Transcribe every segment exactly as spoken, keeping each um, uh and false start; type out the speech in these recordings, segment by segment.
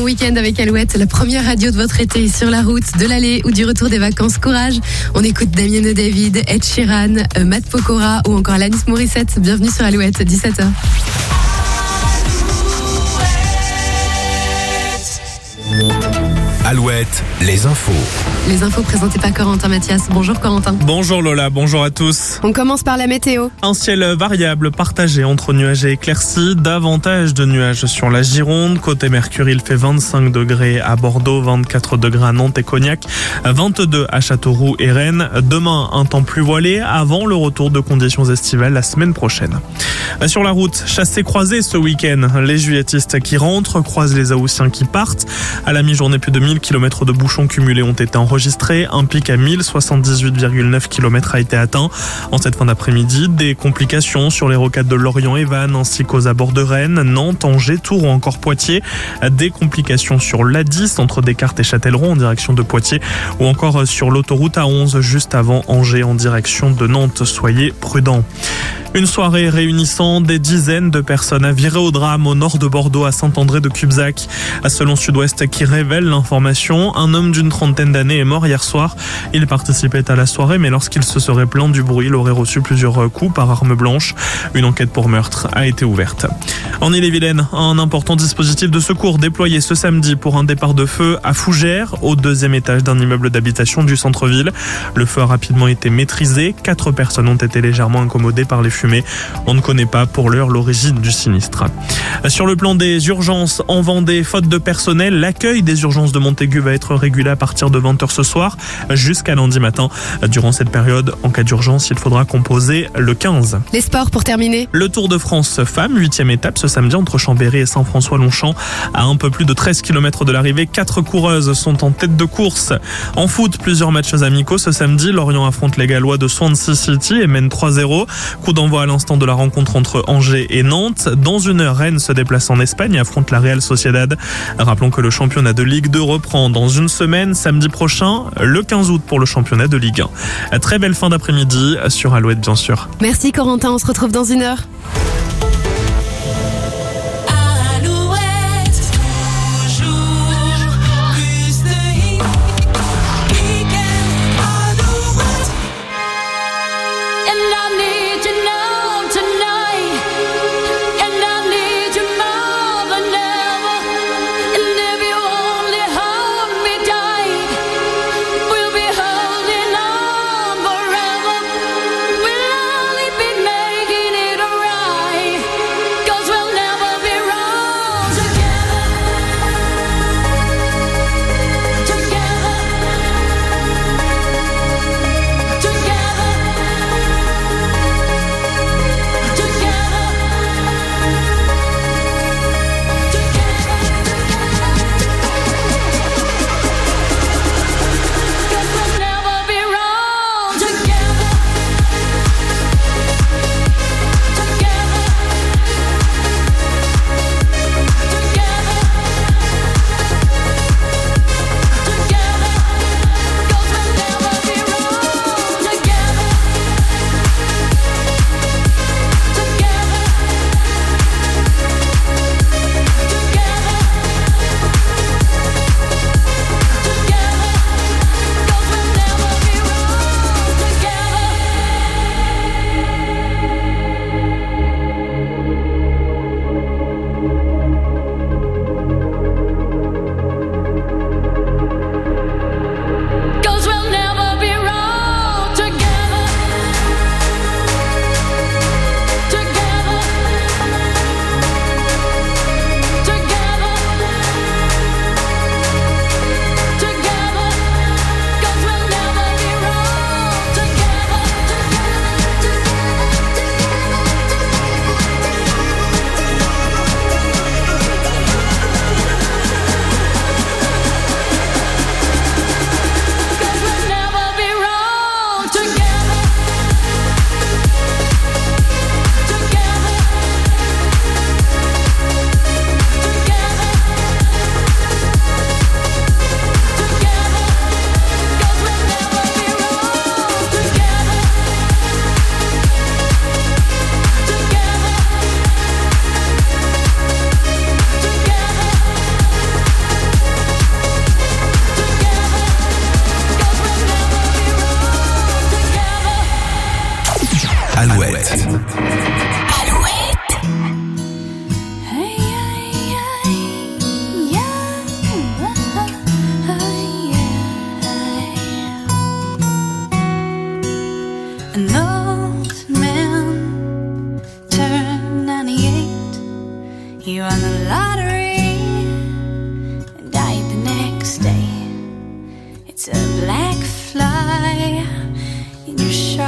week-end avec Alouette, la première radio de votre été sur la route, de l'aller ou du retour des vacances. Courage. On écoute Damien David, Ed Sheeran, euh, Matt Pokora ou encore Alanis Morissette. Bienvenue sur Alouette, dix-sept heures. Alouette, les infos. Les infos présentées par Corentin Mathias. Bonjour Corentin. Bonjour Lola, bonjour à tous. On commence par la météo. Un ciel variable partagé entre nuages et éclaircies. Davantage de nuages sur la Gironde. Côté Mercure, il fait vingt-cinq degrés à Bordeaux, vingt-quatre degrés à Nantes et Cognac, vingt-deux à Châteauroux et Rennes. Demain, un temps plus voilé avant le retour de conditions estivales la semaine prochaine. Sur la route, chassés-croisés ce week-end. Les juilletistes qui rentrent croisent les Haussiens qui partent. À la mi-journée, plus de mille kilomètres de bouchons cumulés ont été enregistrés. Un pic à mille soixante-dix-huit virgule neuf kilomètres a été atteint. En cette fin d'après-midi, des complications sur les rocades de Lorient et Vannes ainsi qu'aux abords de Rennes, Nantes, Angers, Tours ou encore Poitiers. Des complications sur l'A dix entre Descartes et Châtellerault en direction de Poitiers ou encore sur l'autoroute A onze juste avant Angers en direction de Nantes. Soyez prudents. Une soirée réunissant des dizaines de personnes a viré au drame au nord de Bordeaux à Saint-André-de-Cubzac. Selon Sud-Ouest qui révèle l'information, un homme d'une trentaine d'années est mort hier soir. Il participait à la soirée mais lorsqu'il se serait plaint du bruit, il aurait reçu plusieurs coups par arme blanche. Une enquête pour meurtre a été ouverte. En Ille-et-Vilaine, un important dispositif de secours déployé ce samedi pour un départ de feu à Fougères, au deuxième étage d'un immeuble d'habitation du centre-ville. Le feu a rapidement été maîtrisé. Quatre personnes ont été légèrement incommodées par les fumées. On ne connaît pas pour l'heure l'origine du sinistre. Sur le plan des urgences en Vendée, faute de personnel, l'accueil des urgences de Montaigu va être régulé à partir de vingt heures ce soir jusqu'à lundi matin. Durant cette période, en cas d'urgence, il faudra composer le quinze. Les sports pour terminer. Le Tour de France femmes, huitième étape ce samedi entre Chambéry et Saint-François-Longchamp. À un peu plus de treize kilomètres de l'arrivée, quatre coureuses sont en tête de course. En foot, plusieurs matchs amicaux ce samedi. Lorient affronte les Gallois de Swansea City et mène trois zéro. Coup d'envoi à l'instant de la rencontre entre Angers et Nantes. Dans une heure, Rennes se déplace en Espagne et affronte la Real Sociedad. Rappelons que le championnat de Ligue deux reprend dans une semaine, samedi prochain, le quinze août pour le championnat de Ligue un. Très belle fin d'après-midi sur Alouette, bien sûr. Merci Corentin, on se retrouve dans une heure. Making it right.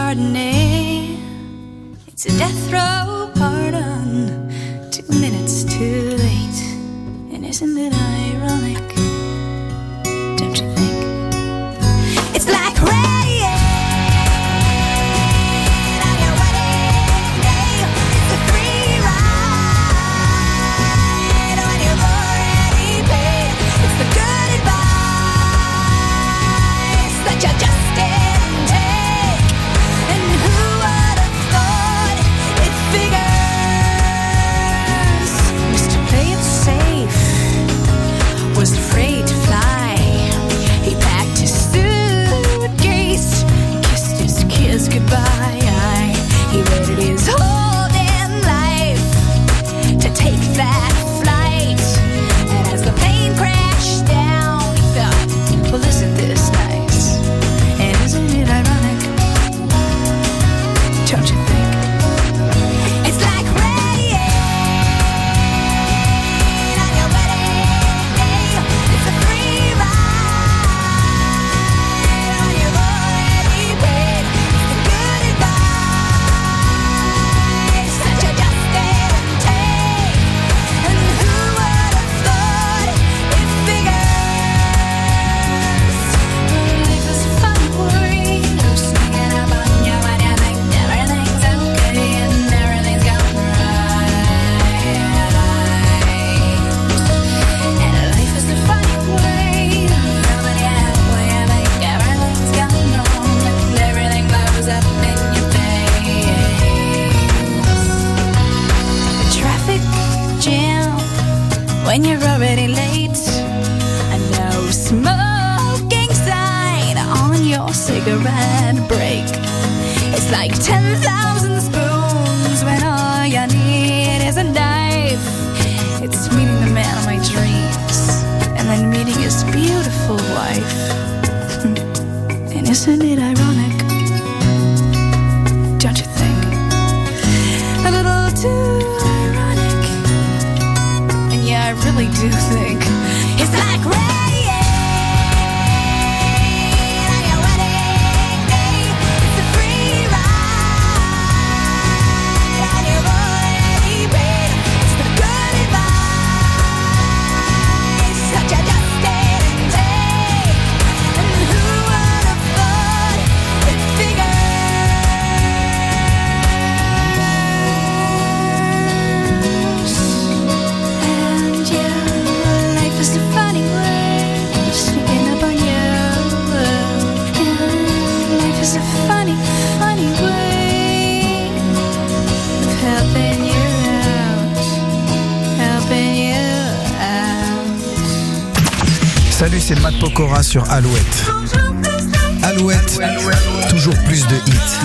Chardonnay. It's a death row pardon, two minutes too late. And isn't it ironic? Don't you think? It's like rain on your wedding day. It's a free ride when you've already paid. It's the good advice that you just didn't take. And who would have thought it figures? Mister Play It Safe was afraid to fly. He packed his suitcase, kissed his kids goodbye. He waited his whole damn life to take that flight. And as the plane crashed down, he thought, well, isn't this nice? And isn't it ironic? Don't you think? It's like rain on your wedding day. It's a free ride when you've already paid. It's the good advice that you just didn't take. And who would have thought it figures? Life is a funny worry, sneaking up on you when you think everything's okay and everything's going right. And life is a funny way, coming out when you think everything's going wrong and everything blows up in your face. A traffic jam when you're already late. A no smoking sign on your cigarette break. It's like ten thousand spoons when all you need is a knife. It's meeting the man of my dreams and then meeting his beautiful wife. And isn't it ironic? Don't you think? A little too ironic. And yeah, I really do think it's like rain on your wedding day. It's a free ride when you've already paid. It's the good advice that you just didn't take. And who would have thought it figures? And yeah, life is a funny way, sneaking up on you. Yeah, life is a funny, funny way of helping you out, helping you out. Salut, c'est Matt Pokora sur Alouette. Alouette, toujours plus de hits.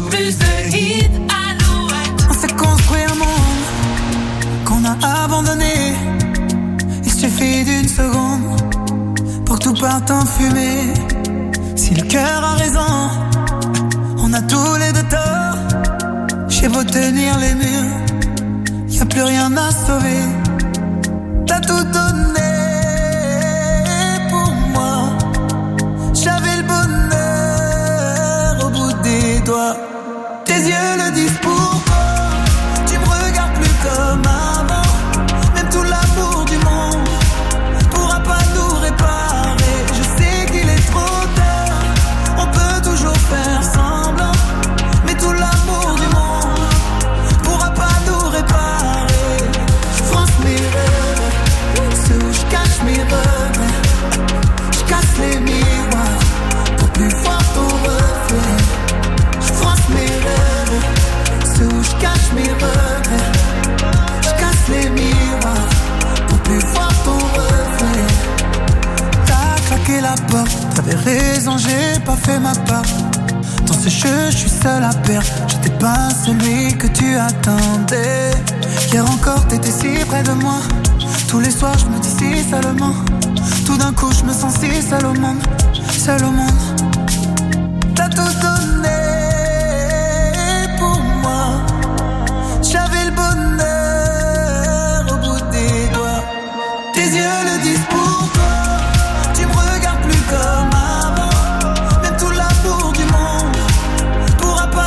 On s'est construit un monde qu'on a abandonné. Il suffit d'une seconde pour que tout parte en fumée. Si le cœur a raison, on a tous les deux tort. J'ai beau tenir les murs, y a plus rien à sauver. T'as tout donné pour moi. J'avais le bonheur au bout des doigts. Tes yeux le disent pour moi. Tu me regardes plus comme avant. Même tout l'amour du monde pourra pas nous réparer. Je sais qu'il est trop tard. On peut toujours faire semblant. Mais tout l'amour du monde pourra pas nous réparer. Je France mes rêves, ceux où je cache mes regrets. Je casse les miroirs pour plus voir ton reflet. Je France mes rêves, ceux où je cache mes regrets. Je casse les miroirs pour plus voir ton reflet. T'as claqué la porte, t'avais raison, j'ai pas fait ma part. Dans ce jeu, je suis seul à perdre. J'étais pas celui que tu attendais. Hier encore, t'étais si près de moi. Tous les soirs, je me dis si seulement. Tout d'un coup, je me sens si seul au monde. Seul au monde. T'as tout donné pour moi. J'avais le bonheur au bout des doigts. Tes yeux le disent pour toi. Tu me regardes plus comme avant. Même tout l'amour du monde pourra pas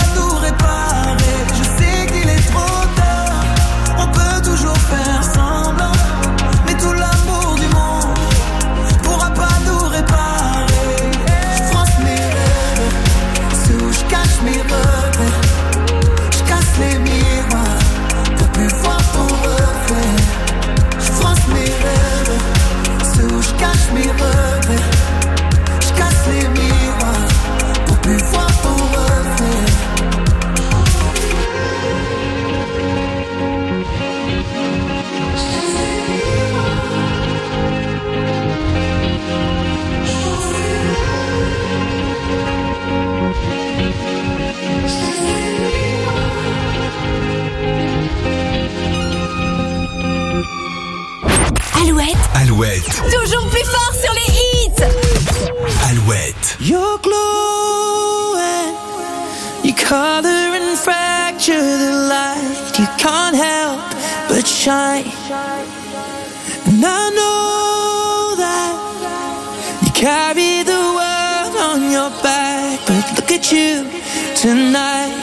Alouette. Alouette. Toujours plus fort sur les hits. Alouette. You're glowing, you color and fracture the light. You can't help but shine. And I know that you carry the world on your back, but look at you tonight.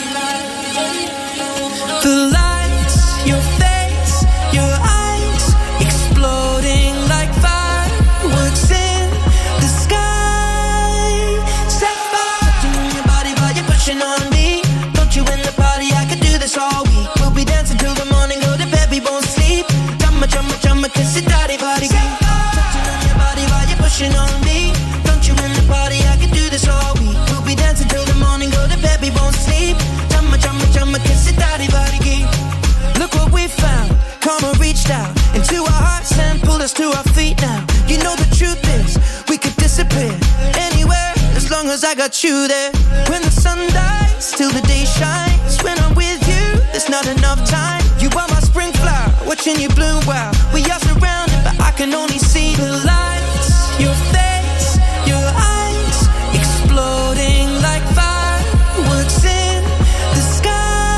The lights, your face, your eyes, exploding like fireworks in the sky. Set fire to your body while you're pushing on me. Don't you in the party, I could do this all week. We'll be dancing till the morning, go to bed, we won't sleep. Chumma, chumma, chumma, kiss it, daddy, body. Touching on your body while you're pushing on me. Don't you in the party, I could do this all week. We'll be dancing till the morning, go to bed, we won't sleep. Chumma, chumma, chumma, kiss it, daddy, body. Look what we found. Karma reached out into our hearts and pulled us to our feet now. You know the truth is, we could disappear anywhere as long as I got you there. When the sun dies, till the day shines. When I'm with you, there's not enough time. You are my spring flower, watching you bloom wild. We are surrounded, but I can only see the lights. Your face, your eyes, exploding like fireworks in the sky.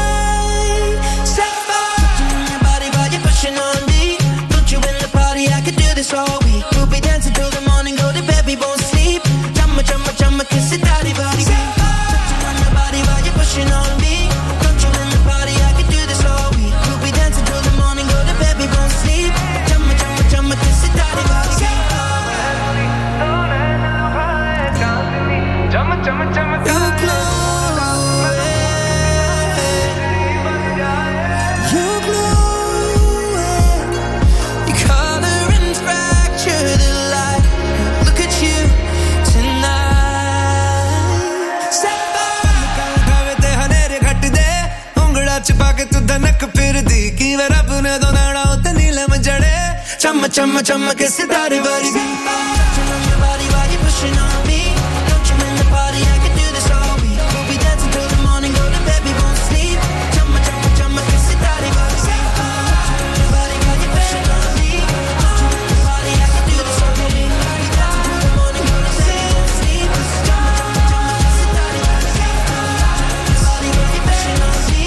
On me, don't you in the party, I could do this all week. We'll be dancing till the morning, go to bed, we won't sleep. Chumma, chumma, chumma, kiss it, daddy, body. Touching on your body while you're pushing on me. Don't you in the party, I could do this all week. We'll be dancing till the morning, go to bed, we won't sleep. Chumma, chumma, chumma, kiss it, daddy, body. You're glowing, you're glowing. धनक फिर दी की वे रब ने दो नाड़ा उते नीलम जड़े चम चम चम के सितारे वर्गी Touching on your body while you're pushing on me. Don't you in the party, I could do this all week. We'll be dancing till the morning, go to bed, we won't sleep. Chumma, chumma, chumma, kiss it, daddy, body. Touching on your body while you're pushing on me. Don't you in the party, I could do this all week. We'll be dancing till the morning, go to bed, we won't sleep. Chumma, chumma, chumma, kiss it, daddy, body. Touching on your body while you're pushing on me.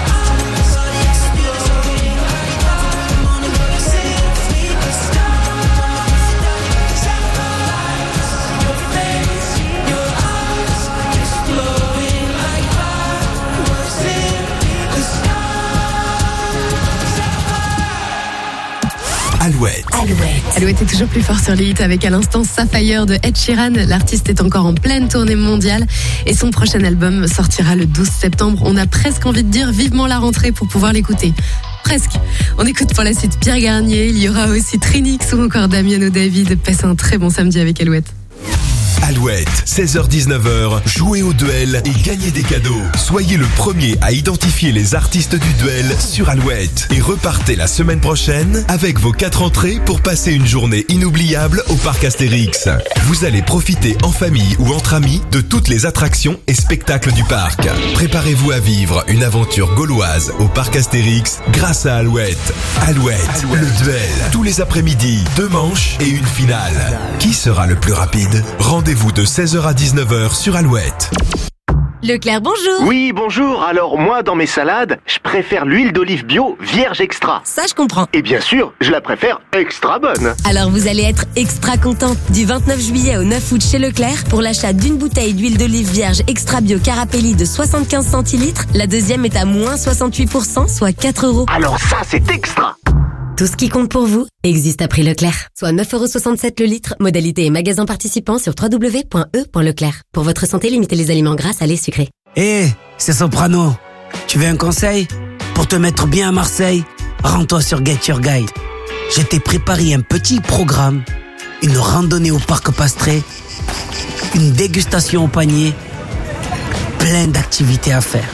Alouette. Alouette. Alouette est toujours plus fort sur les hits avec à l'instant Sapphire de Ed Sheeran. L'artiste est encore en pleine tournée mondiale et son prochain album sortira le douze septembre. On a presque envie de dire vivement la rentrée pour pouvoir l'écouter. Presque. On écoute pour la suite Pierre Garnier. Il y aura aussi Trinix ou encore Damien O'David. Passez un très bon samedi avec Alouette. Alouette, seize heures dix-neuf heures, jouez au duel et gagnez des cadeaux. Soyez le premier à identifier les artistes du duel sur Alouette. Et repartez la semaine prochaine avec vos quatre entrées pour passer une journée inoubliable au parc Astérix. Vous allez profiter en famille ou entre amis de toutes les attractions et spectacles du parc. Préparez-vous à vivre une aventure gauloise au parc Astérix grâce à Alouette. Alouette, Alouette. Le duel, tous les après-midi, deux manches et une finale. Qui sera le plus rapide ? Rendez-vous de seize heures à dix-neuf heures sur Alouette. Leclerc, bonjour. Oui, bonjour. Alors moi, dans mes salades, je préfère l'huile d'olive bio vierge extra. Ça, je comprends. Et bien sûr, je la préfère extra bonne. Alors vous allez être extra contente. Du vingt-neuf juillet au neuf août chez Leclerc, pour l'achat d'une bouteille d'huile d'olive vierge extra bio Carapelli de soixante-quinze centilitres, la deuxième est à moins soixante-huit pour cent, soit quatre euros. Alors ça, c'est extra. Tout ce qui compte pour vous existe à prix Leclerc. Soit neuf euros soixante-sept le litre. Modalité et magasin participants sur w w w point e point leclerc. Pour votre santé, limitez les aliments gras, salés, sucrés. Hé, hey, c'est Soprano. Tu veux un conseil ? Pour te mettre bien à Marseille, rends-toi sur Get Your Guide. Je t'ai préparé un petit programme, une randonnée au parc Pastré, une dégustation au panier, plein d'activités à faire.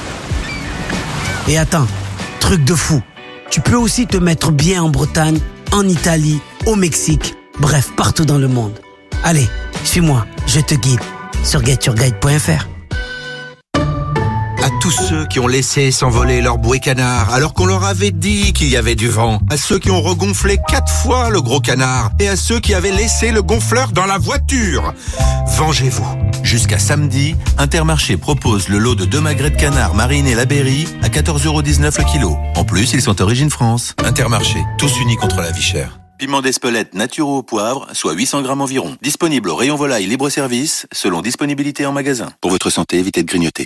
Et attends, truc de fou. Tu peux aussi te mettre bien en Bretagne, en Italie, au Mexique, bref, partout dans le monde. Allez, suis-moi, je te guide sur get your guide point f r. À tous ceux qui ont laissé s'envoler leur bouée canard alors qu'on leur avait dit qu'il y avait du vent, à ceux qui ont regonflé quatre fois le gros canard et à ceux qui avaient laissé le gonfleur dans la voiture. Vengez-vous. Jusqu'à samedi, Intermarché propose le lot de deux magrets de canard marinés La Berry à quatorze euros dix-neuf le kilo. En plus, ils sont origine France. Intermarché, tous unis contre la vie chère. Piment d'Espelette naturo au poivre, soit huit cents grammes environ. Disponible au rayon volaille libre-service, selon disponibilité en magasin. Pour votre santé, évitez de grignoter.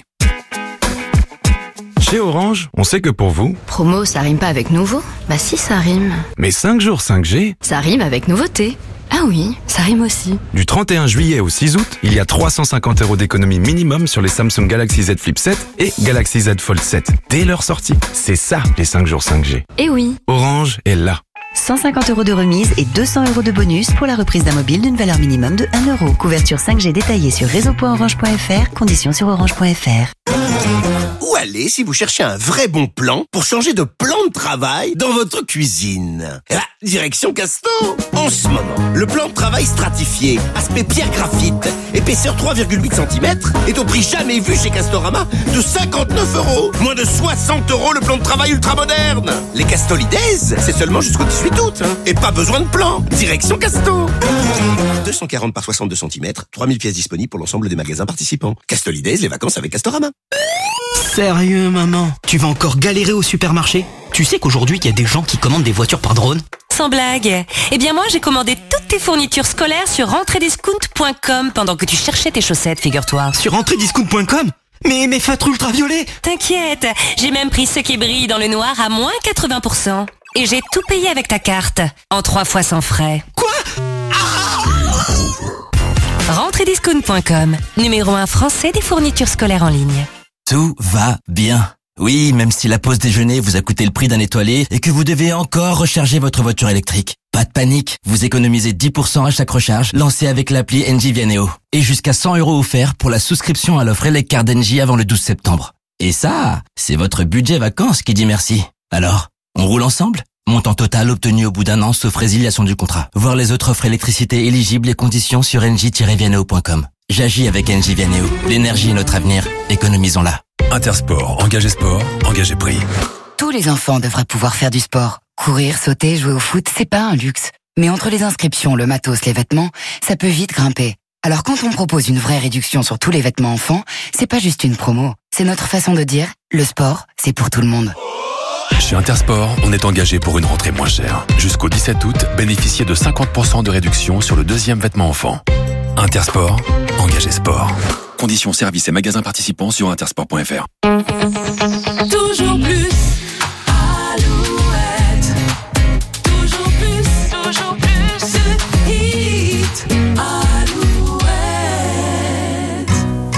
Chez Orange, on sait que pour vous... Promo, ça rime pas avec nouveau? Bah si, ça rime. Mais cinq jours cinq G... Ça rime avec nouveauté. Ah oui, ça rime aussi. Du trente et un juillet au six août, il y a trois cent cinquante euros d'économie minimum sur les Samsung Galaxy Z Flip sept et Galaxy Z Fold sept. Dès leur sortie. C'est ça, les cinq jours cinq G. Eh oui. Orange est là. cent cinquante euros de remise et deux cents euros de bonus pour la reprise d'un mobile d'une valeur minimum de un euro. Couverture cinq G détaillée sur réseau point orange point f r, conditions sur orange point f r. Où aller si vous cherchez un vrai bon plan pour changer de plan de travail dans votre cuisine? Eh ben, direction Casto. En ce moment, le plan de travail stratifié, aspect pierre graphite, épaisseur trois virgule huit centimètres, est au prix jamais vu chez Castorama de cinquante-neuf euros. Moins de soixante euros le plan de travail ultra moderne. Les Castolides, c'est seulement jusqu'au dix-huit août. Hein, et pas besoin de plan. Direction Casto. deux cent quarante par soixante-deux centimètres, trois mille pièces disponibles pour l'ensemble des magasins participants. Castolides, les vacances avec Castorama. Sérieux, maman? Tu vas encore galérer au supermarché? Tu sais qu'aujourd'hui, il y a des gens qui commandent des voitures par drone? Sans blague. Eh bien moi, j'ai commandé toutes tes fournitures scolaires sur rentrée discount point com pendant que tu cherchais tes chaussettes, figure-toi. Sur rentrée discount point com? Mais mes feutres ultraviolets! T'inquiète, j'ai même pris ceux qui brillent dans le noir à moins quatre-vingts pour cent. Et j'ai tout payé avec ta carte, en trois fois sans frais. Quoi? rentrée discount point com, numéro un français des fournitures scolaires en ligne. Tout va bien. Oui, même si la pause déjeuner vous a coûté le prix d'un étoilé et que vous devez encore recharger votre voiture électrique. Pas de panique, vous économisez dix pour cent à chaque recharge lancée avec l'appli Engie Vianeo. Et jusqu'à cent euros offerts pour la souscription à l'offre Eleccar d'Engie avant le douze septembre. Et ça, c'est votre budget vacances qui dit merci. Alors, on roule ensemble? Montant total obtenu au bout d'un an sauf résiliation du contrat. Voir les autres offres électricité éligibles et conditions sur engie tiret vianeo point com. J'agis avec Engie Vianeo. L'énergie est notre avenir. Économisons-la. Intersport, engagé sport, engagé prix. Tous les enfants devraient pouvoir faire du sport. Courir, sauter, jouer au foot, c'est pas un luxe. Mais entre les inscriptions, le matos, les vêtements, ça peut vite grimper. Alors quand on propose une vraie réduction sur tous les vêtements enfants, c'est pas juste une promo. C'est notre façon de dire, le sport, c'est pour tout le monde. Chez Intersport, on est engagé pour une rentrée moins chère. Jusqu'au dix-sept août, bénéficiez de cinquante pour cent de réduction sur le deuxième vêtement enfant. Intersport, engagé sport. Conditions, services et magasins participants sur intersport point f r. Toujours plus. Alouette. Toujours plus. Toujours plus. Hit. Alouette.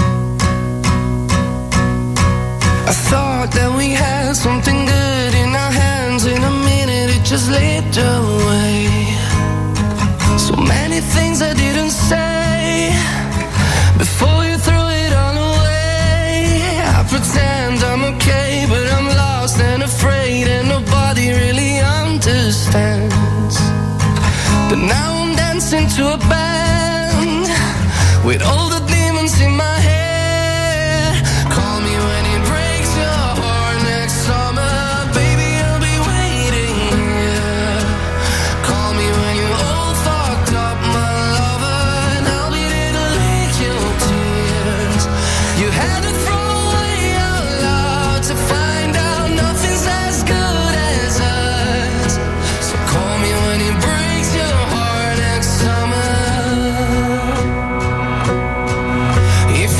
I thought that we had something good in our hands. In a minute it just slipped away. So many things I didn't say before you threw it all away. I pretend I'm okay, but I'm lost and afraid, and nobody really understands. But now I'm dancing to a band with all the demons in my head. Call me when it breaks your heart next summer, baby, I'll be waiting here. Call me when you're all fucked up, my lover, and I'll be there to lick your tears. You had to throw away our love to find out nothing's as good as us. So call me when it breaks your heart next summer. If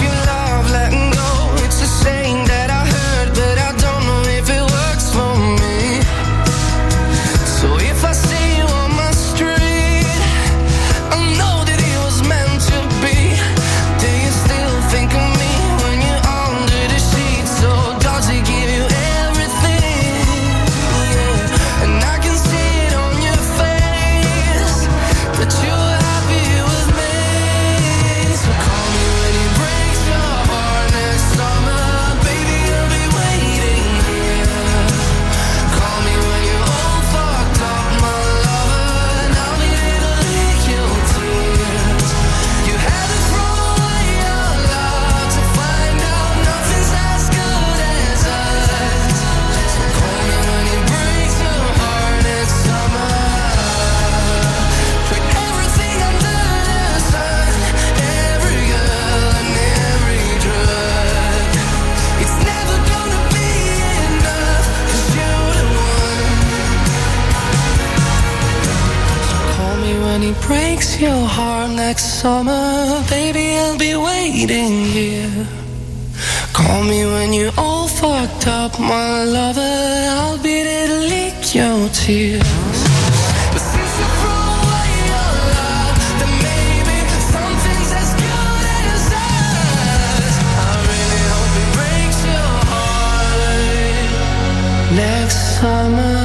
breaks your heart next summer, baby, I'll be waiting here. Call me when you're all fucked up, my lover, I'll be there to lick your tears. But since you threw away your love, then maybe something's as good as us. I really hope it breaks your heart next summer.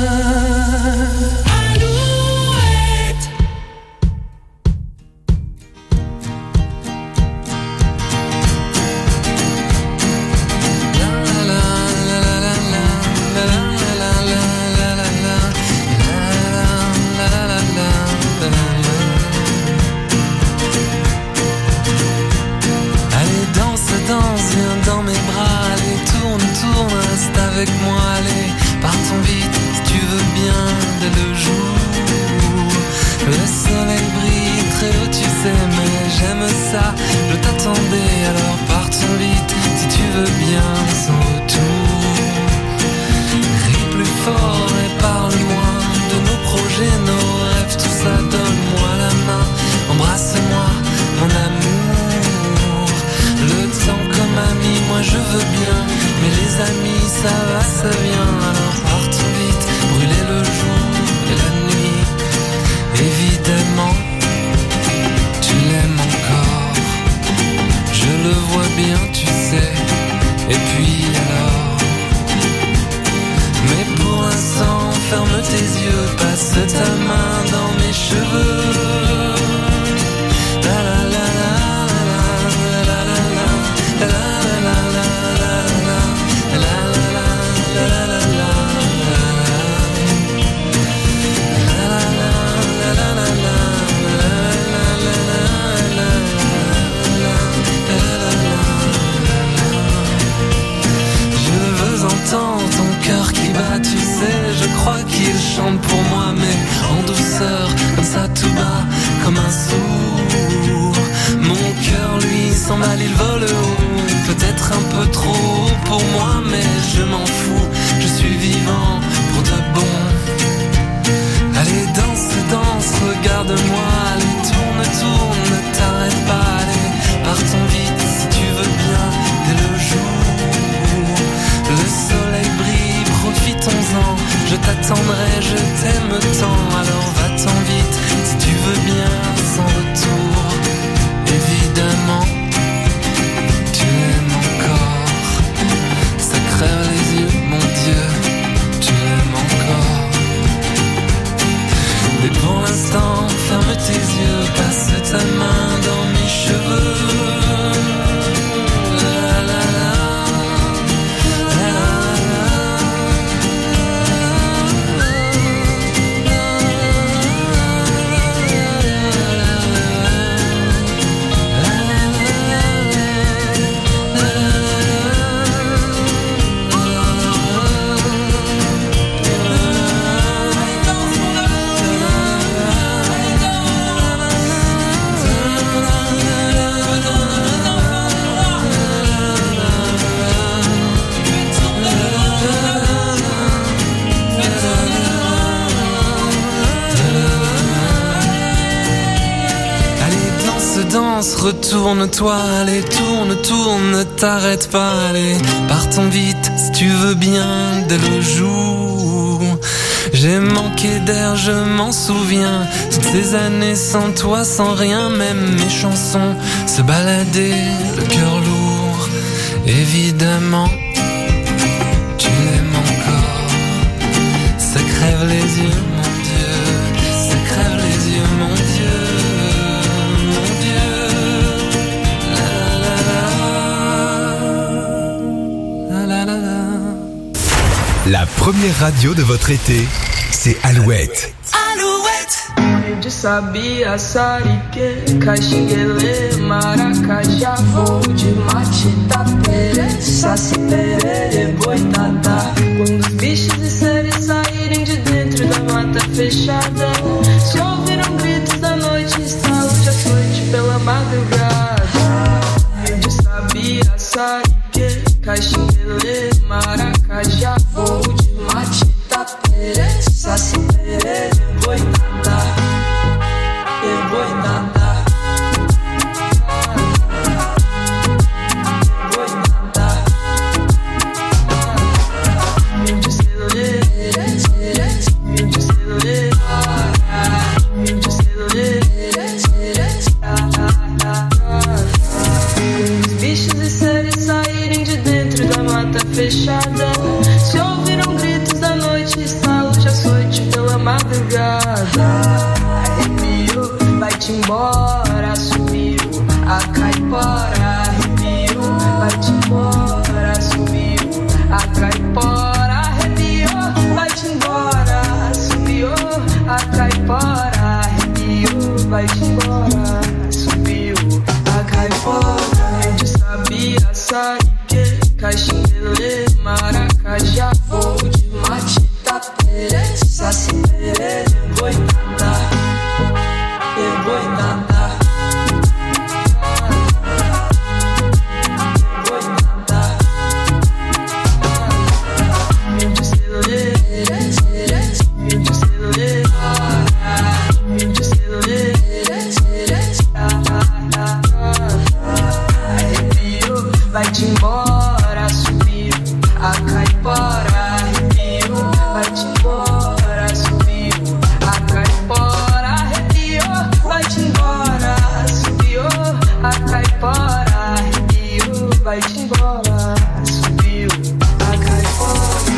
Avec moi, allez, partons vite, si tu veux bien, dès le jour. Le soleil brille très haut, tu sais, mais j'aime ça, je t'attendais, alors partons vite, si tu veux bien, sans retour. Ris plus fort et parle-moi de nos projets, nos rêves, tout ça, donne-moi la main, embrasse-moi, mon amour. Le temps comme ami, moi je veux bien, mais les amis, ça va, ça vient, alors partons vite, brûler le jour et la nuit. Évidemment, tu l'aimes encore, je le vois bien, tu sais, et puis alors. Mais pour l'instant, ferme tes yeux, passe ta main dans mes cheveux. La la la la la la la la la la la. J'entends ton cœur qui bat, tu sais, je crois qu'il chante pour moi, mais en douceur, comme ça tout bas, comme un sourd. Mon cœur lui s'emballe, il vole haut, peut-être un peu trop haut pour moi, mais je m'en fous, je suis vivant pour de bon. Allez danse, danse, regarde-moi, allez tourne, tourne, ne t'arrête pas, allez partons vite si tu veux bien, dès le jour. Le soleil brille, profitons-en, je t'attendrai, je t'aime tant, alors va-t'en vite, si tu veux bien, sans retour. Évidemment, tu l'aimes encore, ça crève les yeux, mon Dieu, tu l'aimes encore. Mais pour l'instant, ferme tes yeux, passe ta main dans mes cheveux. Danse, retourne-toi, allez, tourne, tourne, ne t'arrête pas, allez, partons vite, si tu veux bien, dès le jour. J'ai manqué d'air, je m'en souviens, toutes ces années sans toi, sans rien, même mes chansons se baladaient, le cœur lourd, évidemment, tu l'aimes encore, ça crève les yeux, mon Dieu, ça crève les yeux, mon Dieu. La première radio de votre été, c'est Alouette. Alouette. De sabia, sarique, caxinguele, maracajá, vou de matita, pere, saci, perere, boitatá. Quando os bichos de série saírem de dentro da mata fechada, só ouviram gritos da noite, estalo de açoite pela madrugada. De sabia, sarique, caxinguele, maracajá, vou de matita, pere, saci, perere, boitatá. Eu vai-te embora. Subiu a caipora, eu sabia sair que caixinha Maracajá, vou de matita pereza, se pereza, vou nadar, eu vou nadar. Vai-te embora, subiu a caipora, arrepiou. Vai-te embora, subiu a caipora, arrepiou. Vai-te embora, subiu a caipora, arrepiou. Vai-te embora, subiu a caipora.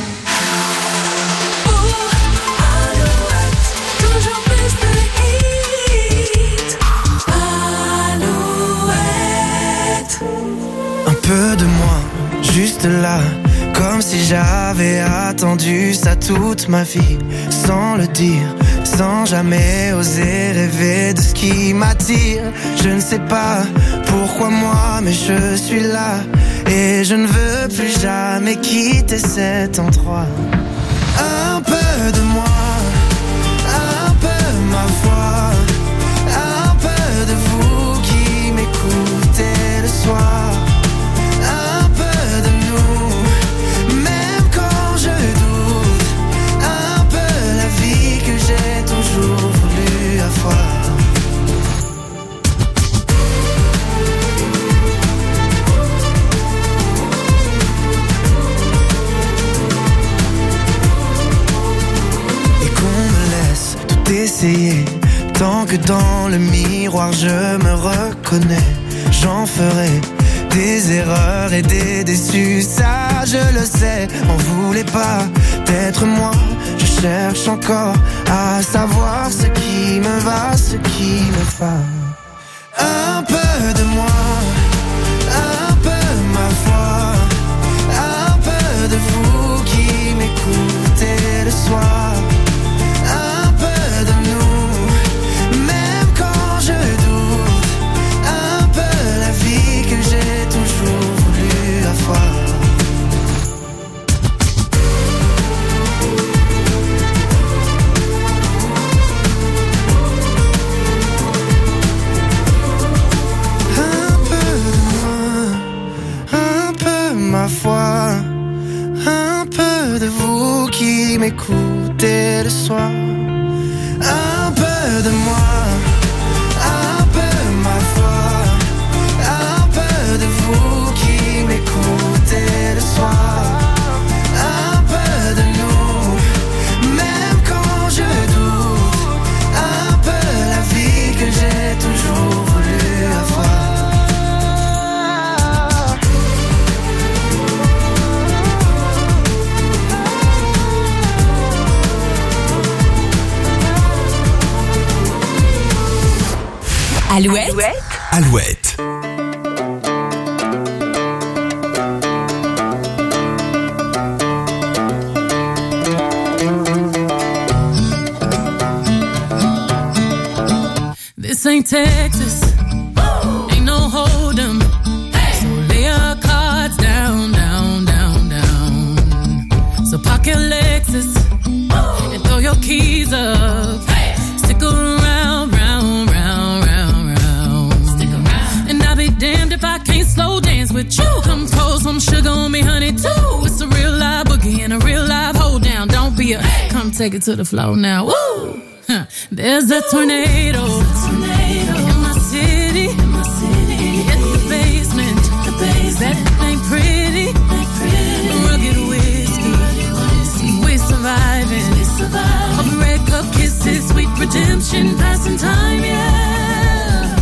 Alouette, toujours plus de hits. Alouette. Un peu de moi, juste là, comme si j'avais attendu ça toute ma vie, sans le dire, sans jamais oser rêver de ce qui m'attire. Je ne sais pas pourquoi moi, mais je suis là, et je ne veux plus jamais quitter cet endroit. Un peu de moi, un peu ma voix, un peu de vous qui m'écoutez le soir. Essayer, tant que dans le miroir je me reconnais, j'en ferai des erreurs et des déçus, ça je le sais. On voulait pas d'être moi, je cherche encore à savoir ce qui me va, ce qui me va. Un peu de moi, un peu ma foi, un peu de vous qui m'écoutez le soir. Ma foi, un peu de vous qui m'écoutez le soir, un peu de moi, un peu ma foi, un peu de vous qui m'écoutez le soir, un peu de nous, même quand je doute, un peu la vie que j'ai toujours voulu avoir. Alouette. Alouette. This ain't Texas, ain't no hold'em. So lay your cards down, down, down, down. So park your Lexus and throw your keys up. Stick around, round, round, round, round. Stick around. And I'll be damned if I can't slow dance with you. Come pour some sugar on me, honey, too. It's a real live boogie and a real live hold down. Don't be a, come take it to the floor now. Woo! Huh. There's a tornado, tornado in my city, in my city. In the basement, the basement. That ain't pretty, ain't pretty. Rugged whiskey, whiskey. We surviving, we surviving. Of red cup kisses, sweet redemption, passing time, yeah.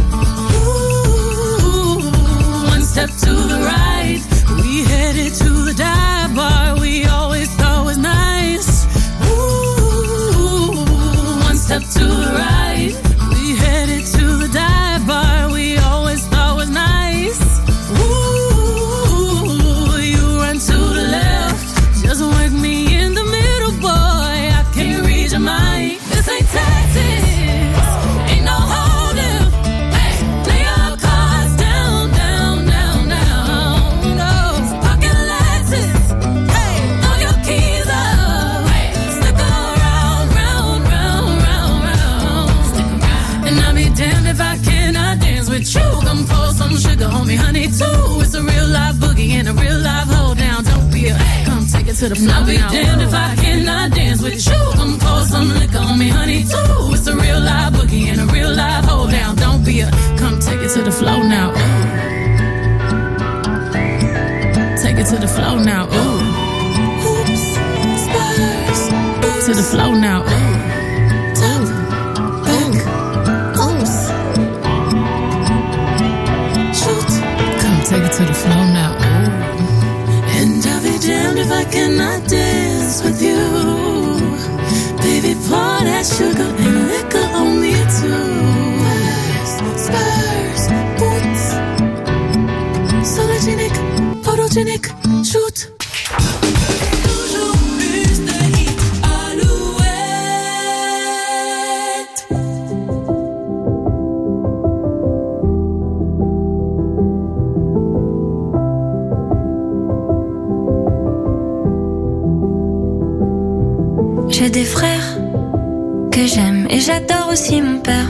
Ooh, one step to the right, we headed to the dive bar we always thought was nice. Ooh, one step to the right, we headed with you. Come pour some sugar on me, honey, too. It's a real life boogie and a real life hold down. Don't be a, come take it to the floor. I'll be damned if I cannot dance with you. Come pour some liquor on me, honey, too. It's a real life boogie and a real life hold down. Don't be a, come take it to the floor now. Ooh. Take it to the floor now. Ooh. Oops, spurs. To the floor now. Ooh. Take it to the floor now. Ooh. And I'll be damned if I cannot dance with you. Baby, pour that sugar and liquor on me too. Spurs, boots, sologenic, photogenic, shoot. Toujours plus de hits, Alouette. J'ai des frères que j'aime et j'adore aussi mon père.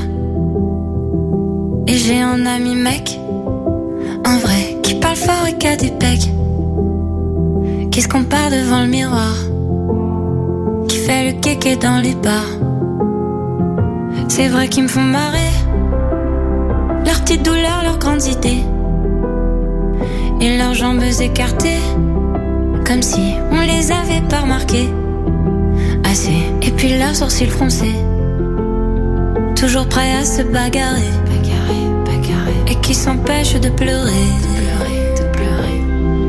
Et j'ai un ami mec, un vrai, qui parle fort et qui a des pecs, qui se compare devant le miroir, qui fait le kéké dans les bars. C'est vrai qu'ils me font marrer, leurs petites douleurs, leurs grandes idées, et leurs jambes écartées, comme si on les avait pas remarquées. Assez. Et puis leurs sourcils froncés, toujours prêts à se bagarrer, bagarrer, bagarrer, et qui s'empêchent de pleurer, de pleurer, de pleurer.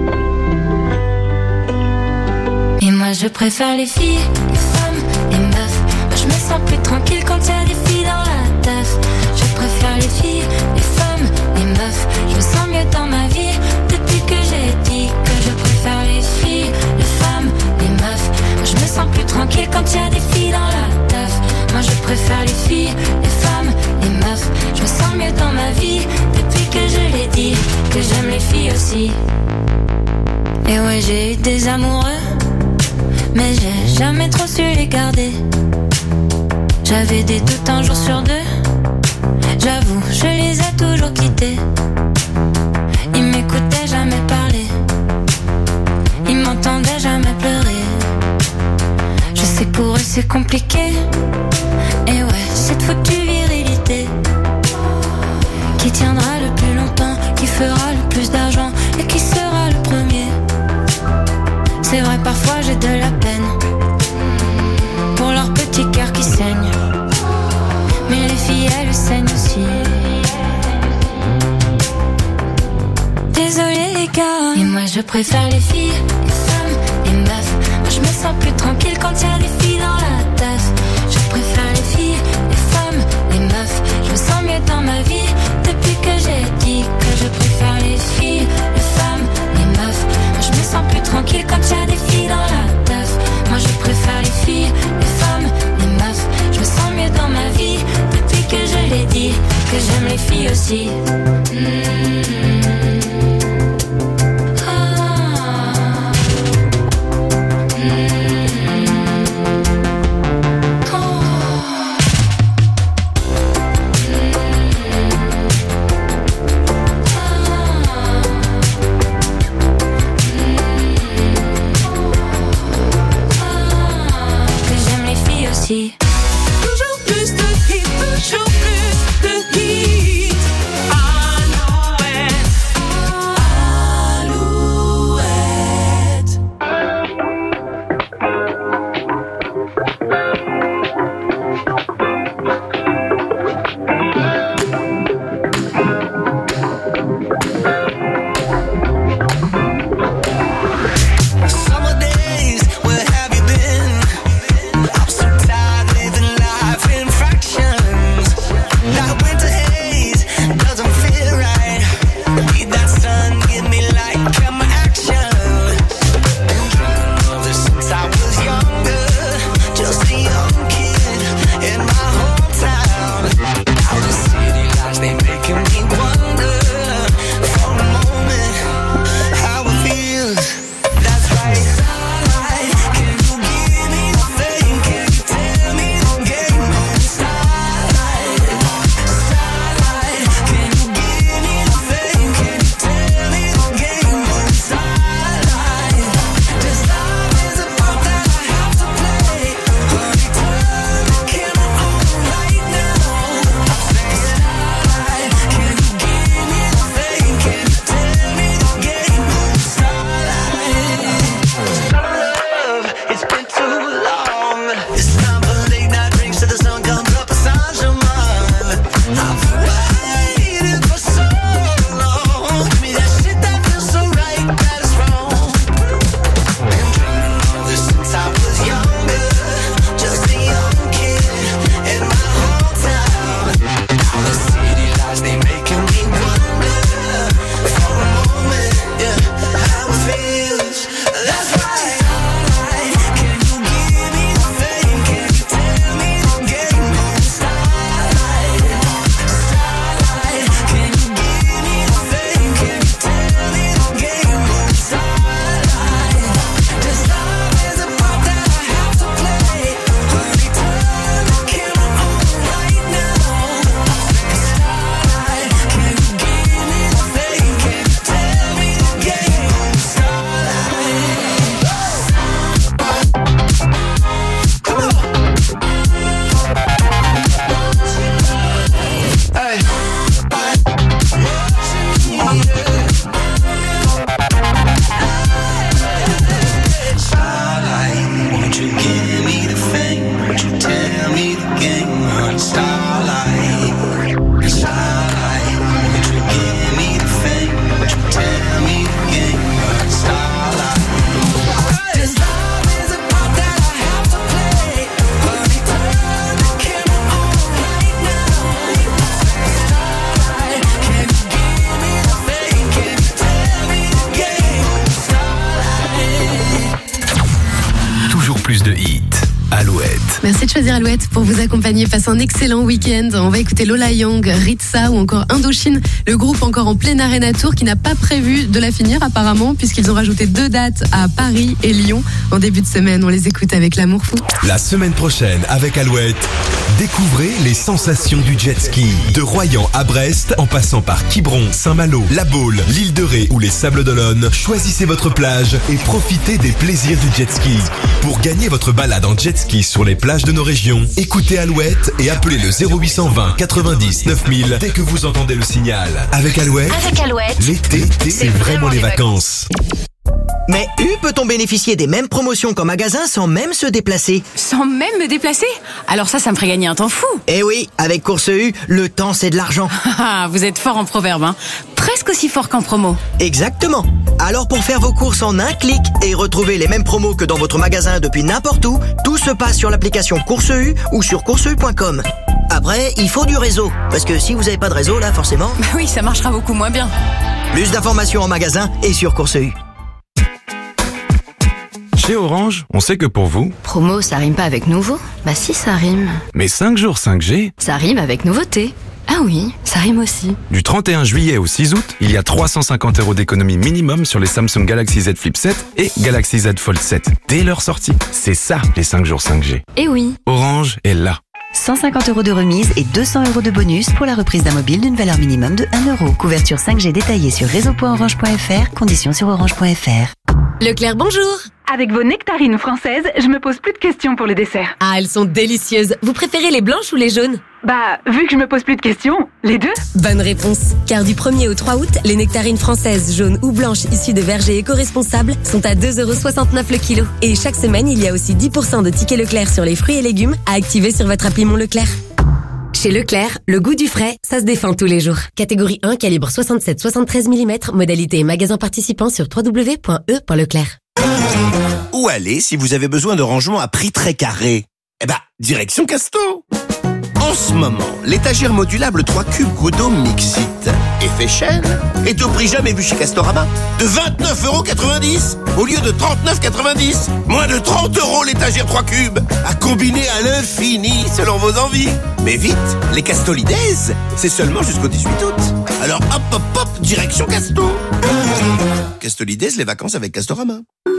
Et moi je préfère les filles, les femmes, les meufs. Moi je me sens plus tranquille quand y'a des filles dans la teuf. Je préfère les filles, les femmes, les meufs. Je me sens mieux dans ma vie depuis que j'ai dit que je préfère les filles, les femmes, les meufs. Je me sens plus tranquille quand y a des filles dans la teuf. Moi je préfère les filles, les femmes, les meufs. Je me sens mieux dans ma vie depuis que je l'ai dit, que j'aime les filles aussi. Et ouais, j'ai eu des amoureux, mais j'ai jamais trop su les garder. J'avais des doutes un jour sur deux, j'avoue, je les ai toujours quittés. Ils m'écoutaient jamais parler, ils m'entendaient jamais pleurer. Je sais que pour eux c'est compliqué, et ouais, cette foutue virilité qui tiendra le plus longtemps, qui fera le plus d'argent et qui sera le premier. C'est vrai, parfois j'ai de la peine pour leur petit cœur qui saigne, mais les filles elles saignent aussi. Désolée les gars, et moi je préfère les filles, les femmes, les meufs. Moi je me sens plus tranquille quand y'a des filles dans la teuf. Je préfère les filles, les femmes, les meufs. Je me sens mieux dans ma vie depuis que j'ai dit que je préfère les filles, les femmes, les meufs. Moi je me sens plus tranquille quand y'a des filles dans la teuf. Moi je préfère les filles, les femmes, les meufs. Je me sens mieux dans ma vie depuis que je l'ai dit, que j'aime les filles aussi. Mmh. Toujours plus de hits, toujours plus de hits. Alouette. Merci de choisir Alouette pour vous accompagner. Passez un excellent week-end. On va écouter Lola Young, Ritza ou encore Indochine. Le groupe encore en pleine Arena Tour qui n'a pas prévu de la finir apparemment puisqu'ils ont rajouté deux dates à Paris et Lyon en début de semaine. On les écoute avec l'amour fou. La semaine prochaine avec Alouette, découvrez les sensations du jet ski. De Royan à Brest en passant par Quiberon, Saint-Malo, La Baule, l'île de Ré ou les Sables d'Olonne, choisissez votre plage et profitez des plaisirs du jet ski. Pour gagner votre balade en jet ski sur les plages de nos régions, écoutez Alouette et appelez le zéro huit cent vingt quatre-vingt-dix neuf mille dès que vous entendez le signal. Avec Alouette, Avec Alouette, l'été, c'est vraiment les vacances. Mais U peut-on bénéficier des mêmes promotions qu'en magasin sans même se déplacer? Sans même me déplacer? Alors ça, ça me ferait gagner un temps fou. Eh oui, avec Course U, le temps c'est de l'argent. Ah, vous êtes fort en proverbe, hein. Presque aussi fort qu'en promo. Exactement. Alors pour faire vos courses en un clic et retrouver les mêmes promos que dans votre magasin depuis n'importe où, tout se passe sur l'application Course U ou sur course u point com. Après, il faut du réseau, parce que si vous n'avez pas de réseau là, forcément... Bah oui, ça marchera beaucoup moins bien. Plus d'informations en magasin et sur Course U. Chez Orange, on sait que pour vous, Promo, ça rime pas avec nouveau? Bah si, ça rime. mais cinq jours cinq G, Ça rime avec nouveauté. Ah oui, ça rime aussi. du trente et un juillet au six août, il y a trois cent cinquante euros d'économie minimum sur les Samsung Galaxy Z Flip sept et Galaxy Z Fold sept. Dès leur sortie, c'est ça les cinq jours cinq G. Eh oui. Orange est là. cent cinquante euros de remise et deux cents euros de bonus pour la reprise d'un mobile d'une valeur minimum de un euro. Couverture cinq G détaillée sur réseau point orange point f r, conditions sur orange point f r. Leclerc, bonjour. Avec vos nectarines françaises, je me pose plus de questions pour les desserts. Ah, elles sont délicieuses. Vous préférez les blanches ou les jaunes? Bah, vu que je me pose plus de questions, les deux. Bonne réponse. Car du premier au trois août, les nectarines françaises jaunes ou blanches issues de vergers éco-responsables sont à deux euros soixante-neuf le kilo. Et chaque semaine, il y a aussi dix pour cent de tickets Leclerc sur les fruits et légumes à activer sur votre appli Mon Leclerc. Chez Leclerc, le goût du frais, ça se défend tous les jours. Catégorie un, calibre soixante-sept soixante-treize millimètres, modalité et magasin participant sur w w w point e point leclerc. Où aller si vous avez besoin de rangement à prix très carré? Eh ben, direction Casto. En ce moment, l'étagère modulable trois cubes Godot Mixit effet chaîne est au prix jamais vu chez Castorama de vingt-neuf euros quatre-vingt-dix au lieu de trente-neuf euros quatre-vingt-dix. Moins de trente euros l'étagère trois cubes à combiner à l'infini selon vos envies. Mais vite, les Castolides, c'est seulement jusqu'au dix-huit août. Alors hop hop hop, direction Casto. Castolides, les vacances avec Castorama.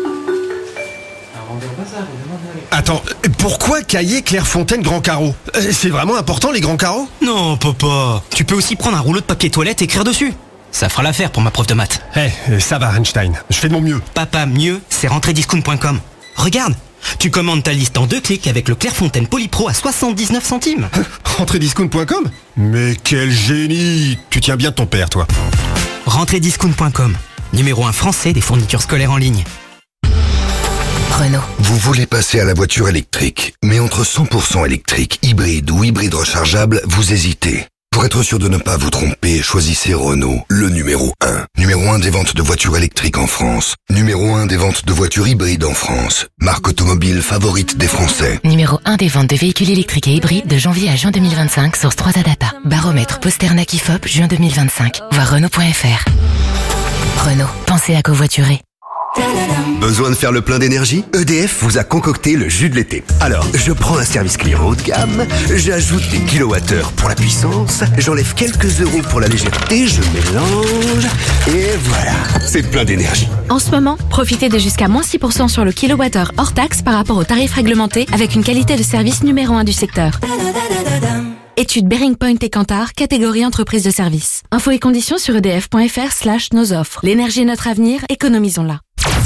Attends, pourquoi Cahiers Clairefontaine Grand Carreau? C'est vraiment important les grands carreaux? Non, papa. Tu peux aussi prendre un rouleau de papier toilette et écrire dessus. Ça fera l'affaire pour ma prof de maths. Eh, ça va Einstein, je fais de mon mieux. Papa, mieux, c'est rentrée discount point com. Regarde, tu commandes ta liste en deux clics avec le Clairefontaine Polypro à soixante-dix-neuf centimes. rentrée discount point com? Mais quel génie! Tu tiens bien de ton père, toi. rentrée discount point com, numéro un français des fournitures scolaires en ligne. Renault. Vous voulez passer à la voiture électrique, mais entre cent pour cent électrique, hybride ou hybride rechargeable, vous hésitez. Pour être sûr de ne pas vous tromper, choisissez Renault, le numéro un. Numéro un des ventes de voitures électriques en France. Numéro un des ventes de voitures hybrides en France. Marque automobile favorite des Français. Numéro un des ventes de véhicules électriques et hybrides de janvier à juin deux mille vingt-cinq, source trois A Data. Baromètre Posternak I F O P, juin deux mille vingt-cinq. Voir Renault point F R. Renault, pensez à covoiturer. Besoin de faire le plein d'énergie? E D F vous a concocté le jus de l'été. Alors, je prends un service client haut de gamme, j'ajoute des kilowattheures pour la puissance, j'enlève quelques euros pour la légèreté, je mélange, et voilà, c'est plein d'énergie. En ce moment, profitez de jusqu'à moins six pour cent sur le kilowattheure hors taxe par rapport au tarif réglementé avec une qualité de service numéro un du secteur. Étude Bearing Point et Kantar, catégorie entreprise de service. Infos et conditions sur edf point fr slash nos offres. L'énergie est notre avenir, économisons-la.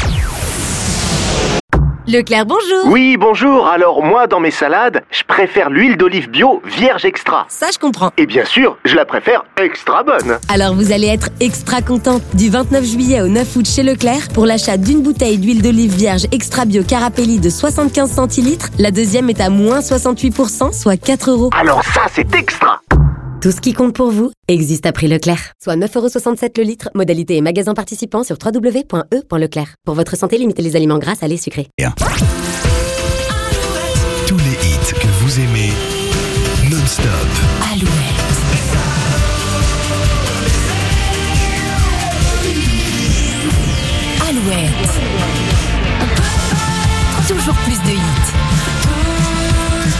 Leclerc, bonjour. Oui, bonjour. Alors, moi, dans mes salades, je préfère l'huile d'olive bio vierge extra. Ça, je comprends. Et bien sûr, je la préfère extra bonne. Alors vous allez être extra content. Du vingt-neuf juillet au neuf août chez Leclerc, pour l'achat d'une bouteille d'huile d'olive vierge extra bio Carapelli de soixante-quinze centilitres, la deuxième est à moins soixante-huit pour cent, soit quatre euros. Alors ça, c'est extra. Tout ce qui compte pour vous existe à prix Leclerc. Soit neuf euros soixante-sept le litre, modalité et magasin participant sur w w w point e point leclerc. Pour votre santé, limitez les aliments gras, salés, sucrés. Bien. Tous les hits que vous aimez, non-stop. Alouette. Alouette. Toujours plus de hits.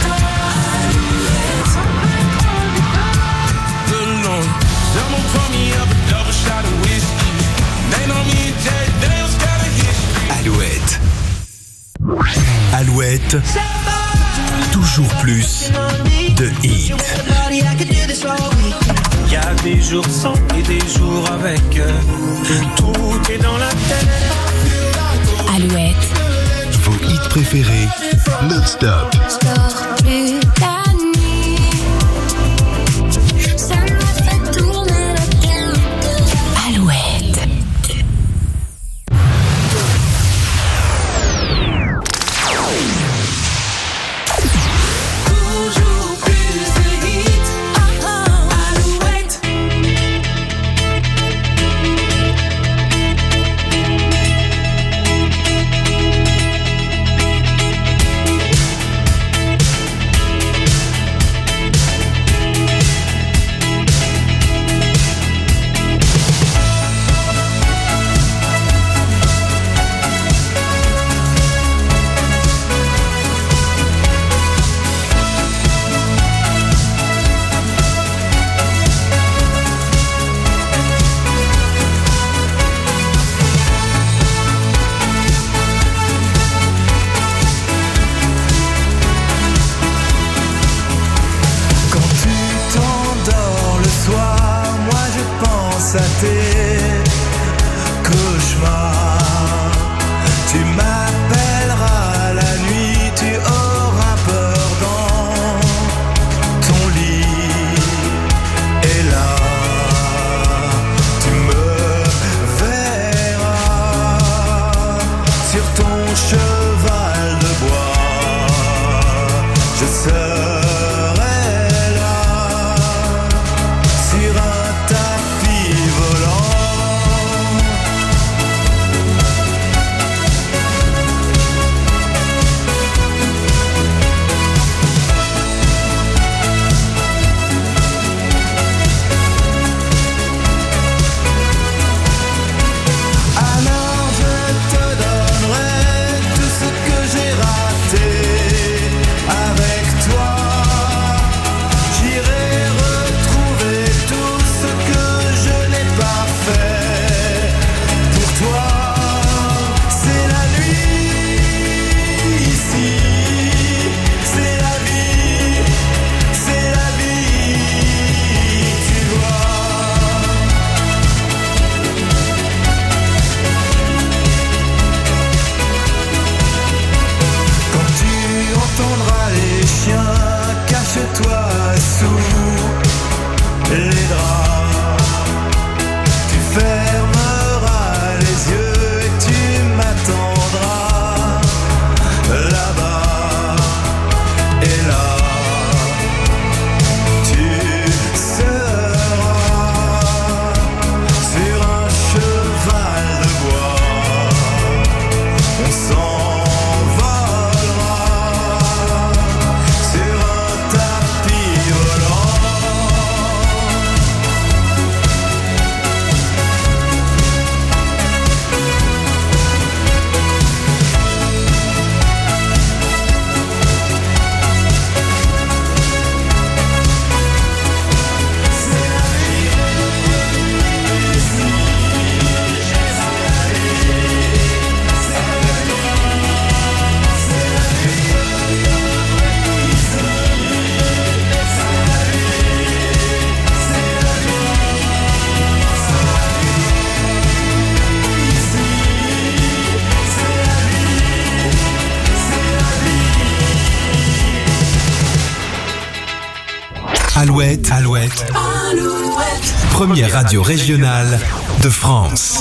pour me up a double shot of whiskey. They know me and Jerry Dale's got a history. Alouette. Alouette. Toujours plus de hits. Y a des jours sans et des jours avec. Tout est dans la tête. Alouette. Vos hits préférés non-stop. Plus la nuit, ça me fait tourner la tête. Alouette. Toujours plus de hits. Oh oh, Alouette. À tes cauchemars, tu m'appelleras la nuit, tu auras peur dans ton lit, et là tu me verras sur ton cheval de bois, je serai là sur un tapis volant. Alors je te donnerai tout ce que j'ai raté avec toi. J'irai retrouver tout ce que je n'ai pas fait pour toi. C'est la nuit ici, c'est la vie, c'est la vie, tu vois. Quand tu entendras les chiens, cache-toi sous les draps. Tu fermeras les yeux et tu m'attendras là-bas. Et là, tu seras sur un cheval de bois. On s'envolera sur un tapis volant. Alouette, Alouette. Première radio régionale de France.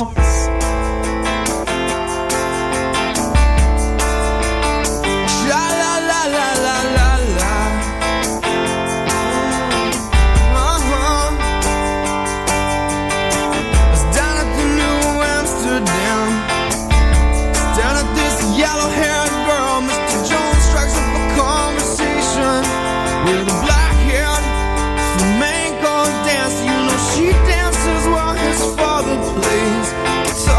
She dances while his father plays guitar.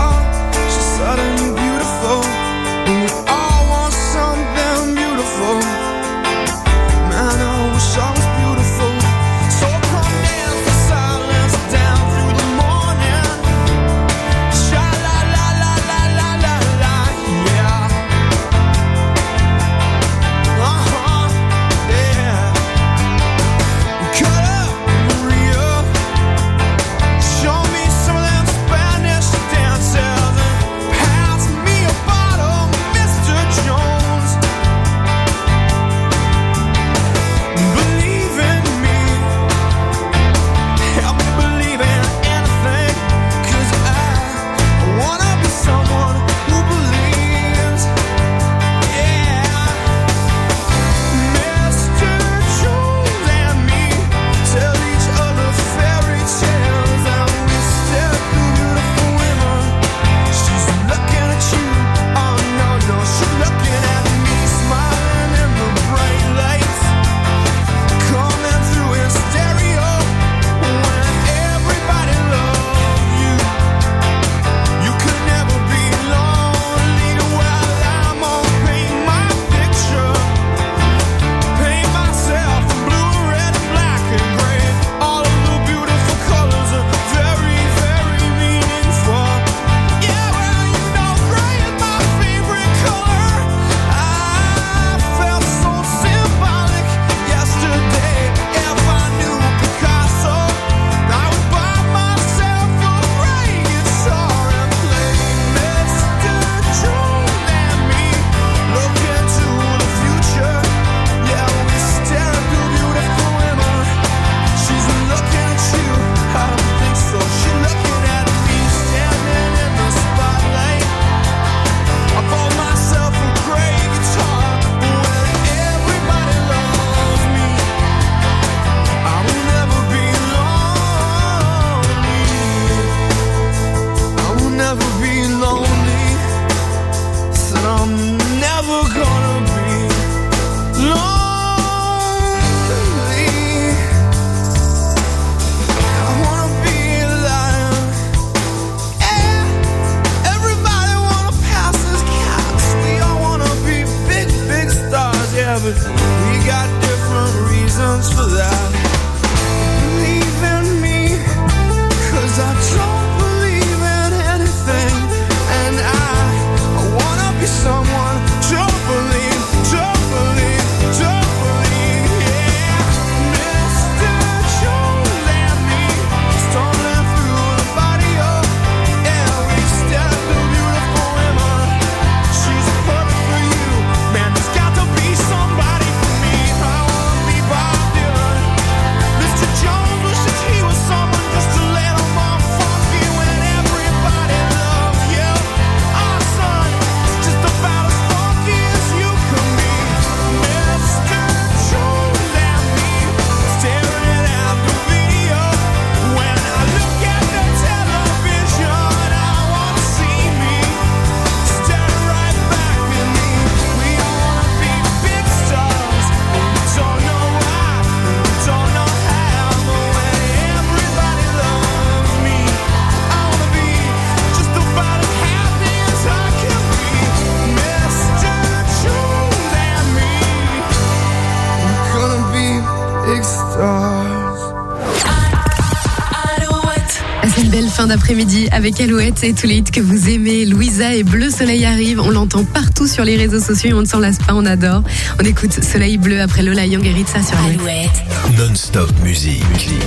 belle fin d'après-midi avec Alouette et tous les hits que vous aimez. Louisa et Bleu Soleil arrive. On l'entend partout sur les réseaux sociaux et on ne s'en lasse pas, on adore. On écoute Soleil Bleu après Lola Young et Ritza sur Alouette. Non-stop musique.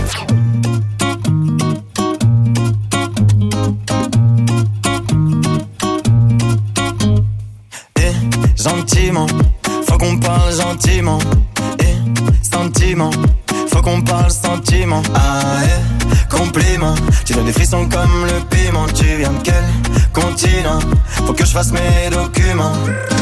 Et gentiment, faut qu'on parle gentiment. Et sentiment, faut qu'on parle sentiment. Ah, et compliment, tu donnes des frissons comme le piment. Tu viens de quel continent? Faut que je fasse mes documents.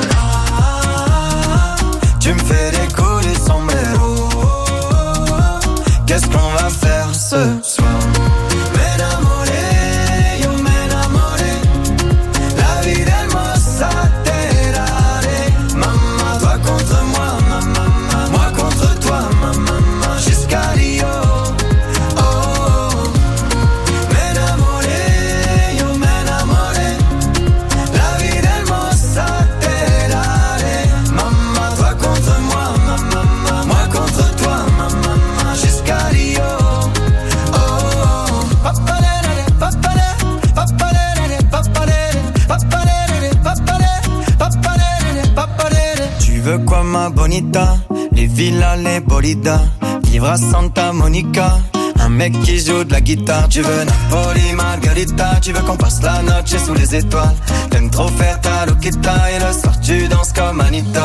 Ah, tu me fais décoller sans mélo. Qu'est-ce qu'on va faire ce soir? M'enamoré, yo m'enamoré. La vie del mossa terare. Maman, toi contre moi, maman, moi contre toi, maman, jusqu'à Rio. Oh, oh. M'enamoré, yo m'enamoré. La vie del mossa terare. Maman, toi contre moi, maman, moi contre toi, maman, jusqu'à Rio. Oh, oh. Papalere, papalere, papalere, papalere, papalere, papalere, papalere, papalere. Tu veux quoi ma bonita? Les villas, les bolidas, vivre à Santa Monica. Un mec qui joue de la guitare. Tu veux Napoli, Margarita. Tu veux qu'on passe la noche sous les étoiles. T'aimes trop faire ta loquita. Et le soir tu danses comme Anita.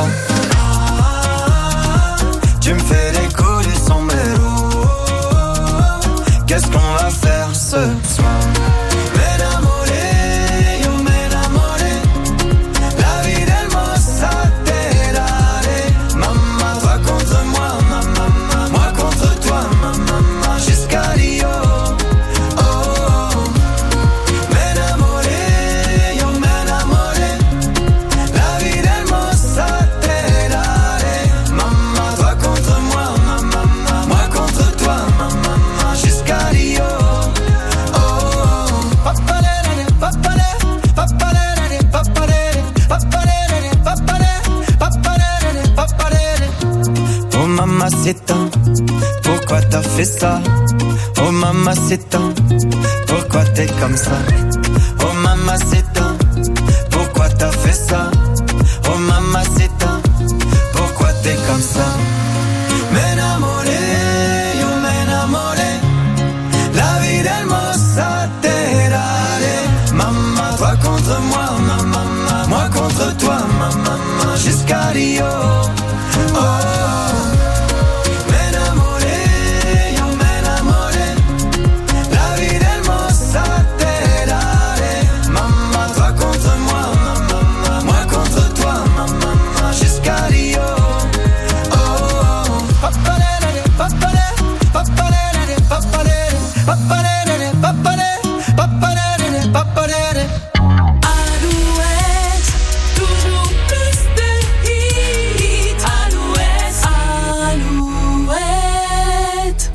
Ah, tu me fais décoller sans mélo. Qu'est-ce qu'on va faire ce soir? M'enamoré, yo m'enamoré. La vie del mossa terare. Maman, toi contre moi, maman, moi contre toi, maman, jusqu'à Rio. Oh, oh. M'enamoré, yo m'enamoré. La vie del mossa terare. Maman, toi contre moi, maman, moi contre toi, maman, jusqu'à Rio. Oh, oh. Papalere, papalere, papalere, papalere, papalere, papalere, papalere, papalere. Oh mamacita, pourquoi t'as fait ça? Oh mamacita, pourquoi t'es comme ça? Oh mamacita, pourquoi t'as fait ça? Oh mamacita, pourquoi t'es comme ça? M'enamoré, yo m'enamoré. La vie del mossa terare. Maman, toi contre moi, maman, moi contre toi, maman, jusqu'à Rio. Oh, oh. M'enamoré, yo m'enamoré. La vie del mossa terare. Maman, toi contre moi, maman, moi contre toi, maman, jusqu'à Rio. Oh, oh. Papalere, papalere, papalere, papalere, papalere, papalere, papalere, papalere. Alouette, toujours plus de hits. Alouette, Alouette.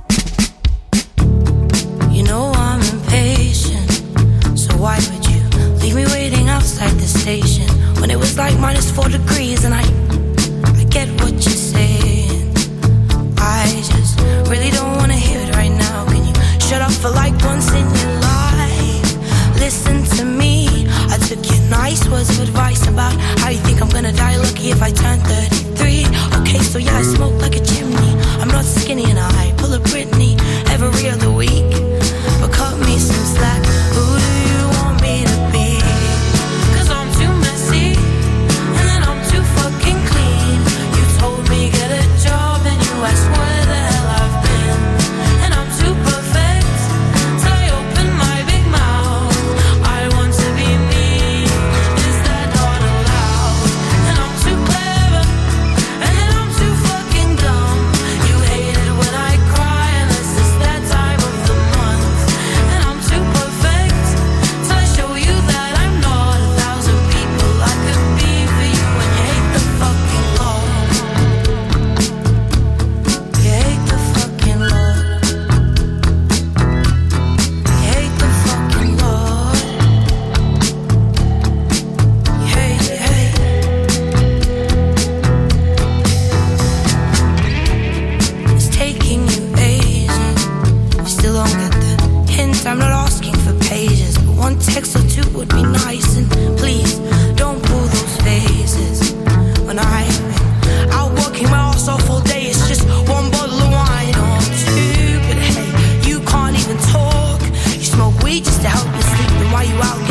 You know I'm impatient, so why would you leave me waiting outside the station when it was like minus four degrees and I, I get what you're saying. I just really don't wanna hear it right now. Can you shut up for like once in your life? Listen to me. I took your nice words of advice about how you think I'm gonna die lucky if I turn thirty-three. Okay, so yeah, I smoke like a chimney. I'm not skinny and I pull a Britney every other week. But cut me some slack. Who do you want me to be? 'Cause I'm too messy and then I'm too fucking clean. You told me get a job and you asked where the hell I've been. And I'm too perfect till I open my big mouth. I want to be me. Is that not allowed? And I'm too clever and then I'm too fucking dumb. You hate it when I cry unless it's that time of the month. And I'm too perfect till I show you that I'm not a thousand people I could be for you. And you hate the fucking law. You hate the fucking law. You hate the fucking law. You hate, you hate. It's taking you ages. You still don't get the hint. I'm not asking for one text or two would be nice. And please, don't pull those phases. When I, out working my ass off all day, it's just one bottle of wine or two. But hey, you can't even talk. You smoke weed just to help you sleep, then why you out